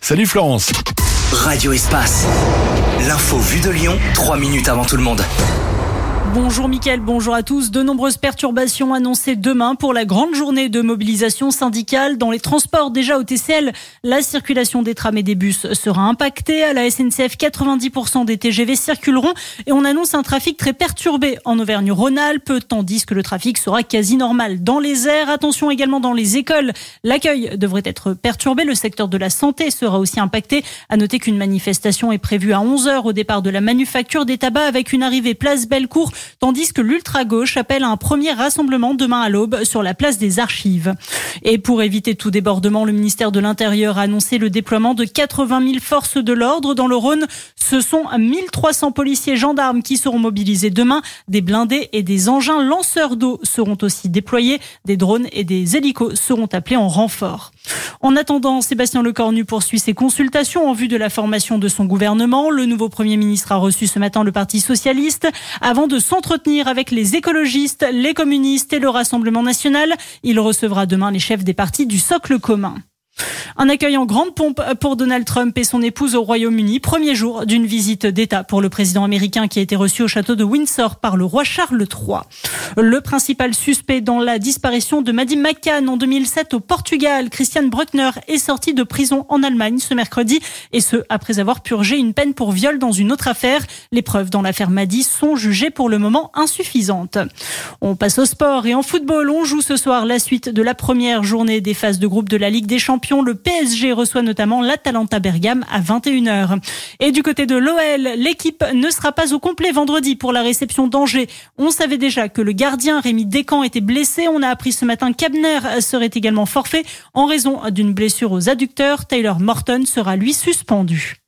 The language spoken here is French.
Salut Florence. Radio Espace. L'info vue de Lyon, 3 minutes avant tout le monde. Bonjour Mickaël, bonjour à tous. De nombreuses perturbations annoncées demain pour la grande journée de mobilisation syndicale. Dans les transports déjà au TCL, la circulation des trams et des bus sera impactée. À la SNCF, 90% des TGV circuleront et on annonce un trafic très perturbé en Auvergne-Rhône-Alpes, tandis que le trafic sera quasi normal dans les airs. Attention également dans les écoles. L'accueil devrait être perturbé. Le secteur de la santé sera aussi impacté. À noter qu'une manifestation est prévue à 11h au départ de la manufacture des tabacs avec une arrivée place Bellecour, tandis que l'ultra-gauche appelle à un premier rassemblement demain à l'aube sur la place des Archives. Et pour éviter tout débordement, le ministère de l'Intérieur a annoncé le déploiement de 80 000 forces de l'ordre dans le Rhône. Ce sont 1300 policiers et gendarmes qui seront mobilisés demain. Des blindés et des engins lanceurs d'eau seront aussi déployés. Des drones et des hélicos seront appelés en renfort. En attendant, Sébastien Lecornu poursuit ses consultations en vue de la formation de son gouvernement. Le nouveau Premier ministre a reçu ce matin le Parti socialiste avant de s'entretenir avec les écologistes, les communistes et le Rassemblement national. Il recevra demain les chefs des partis du socle commun. Un accueil en grande pompe pour Donald Trump et son épouse au Royaume-Uni. Premier jour d'une visite d'État pour le président américain qui a été reçu au château de Windsor par le roi Charles III. Le principal suspect dans la disparition de Maddy McCann en 2007 au Portugal, Christian Bruckner, est sorti de prison en Allemagne ce mercredi. Et ce, après avoir purgé une peine pour viol dans une autre affaire. Les preuves dans l'affaire Maddy sont jugées pour le moment insuffisantes. On passe au sport et en football. On joue ce soir la suite de la première journée des phases de groupe de la Ligue des Champions. Le PSG reçoit notamment l'Atalanta Bergame à 21h. Et du côté de l'OL, l'équipe ne sera pas au complet vendredi pour la réception d'Angers. On savait déjà que le gardien Rémi Descamps était blessé. On a appris ce matin qu'Abner serait également forfait en raison d'une blessure aux adducteurs. Taylor Morton sera lui suspendu.